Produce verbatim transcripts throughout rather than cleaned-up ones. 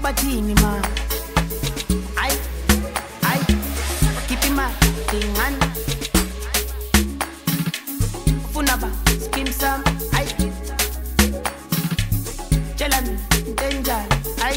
Obatini ma, ay, ay, keep in mind, tingan. Funaba, skim sam, ay, jalan, danger, ay,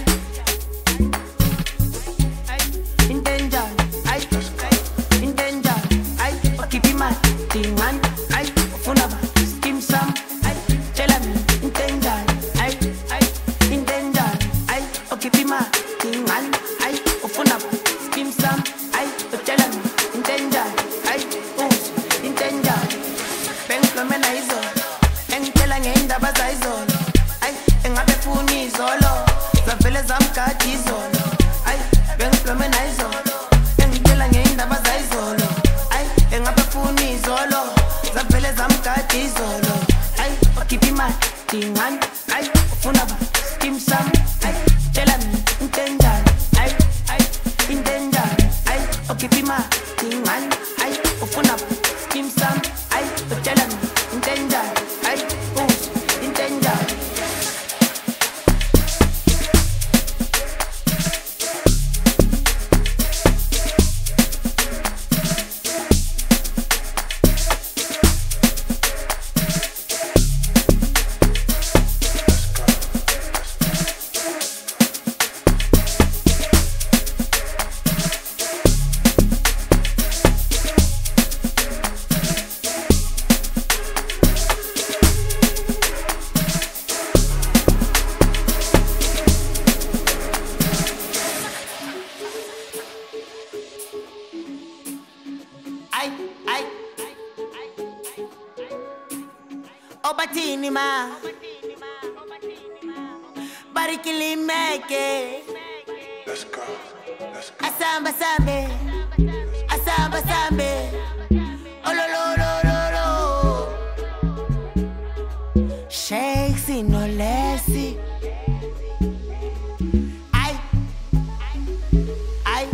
ay, in danger, ay, in danger, ay, keep in mind, tingan, ay, funaba, skim sam, ay, jalan, in danger, ay, ay, in danger, ay, keep in mind, tingan, ay, funaba, skim sam, ay, jalan, in danger, ay, oops, in danger. Bengihlomena izolo engitshela ngendaba zayizolo ay engabe funi izolo zavele zamgada izolo ay bengihlomena izolo engitshela ngendaba zayizolo ay engabe funi izolo zavele zamgada izolo ay okhipha imali dingani ay ufuna ba skim sam ay tshela mina into enjani ay ay into enjani ay okhipha imali dingani ay ufuna ba skim sam ay tshela mina into enjani ay uthi into enjani. Ay, ay, Obatini ma, barikili meke. Let's go, let's go. Asamba sambe, asamba sambe. Olololololo. Shakes in no lessy. Ay, ay.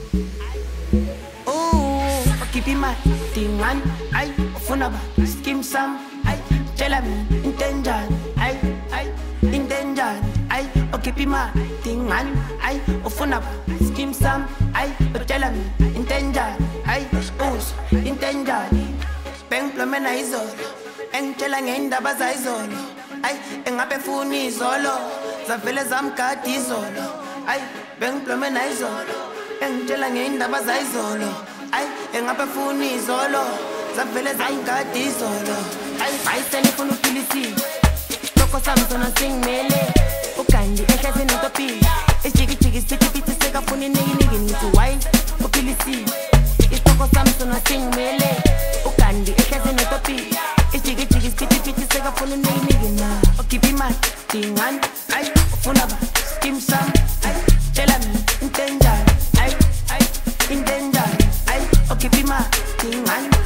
Ooh, keep in mind, tingan. Ay, ufuna ba, skim sam. Ay, tshela mina into enjani. Ay, ay, into enjani. Ay, keep in mind, tingan. Ay, ufuna ba, skim sam. Ay, tshela mina into enjani. Ay, uso, into enjani. Bengihlomena izolo engitshela ngendaba zayizolo ay engabe funi izolo zavele zamgada izolo ay bengihlomena izolo engitshela ngendaba zayizolo ay engabe funi izolo zavele zamgada izolo ay ayisele funa uphilisi lokho sami sona singimele ugandi ehlezi nentopini isijiki jiki sithi bithi sekafuna iniki niki nithi why uphilisi isitoko sami sona singimele ugandi ehlezi nentopini isijiki jiki sithi bithi sekafuna iniki niki na okhipha imali dingani ay ufuna ba skim sam ay tshela mina into enjani ay ay into enjani ay okhipha imali dingani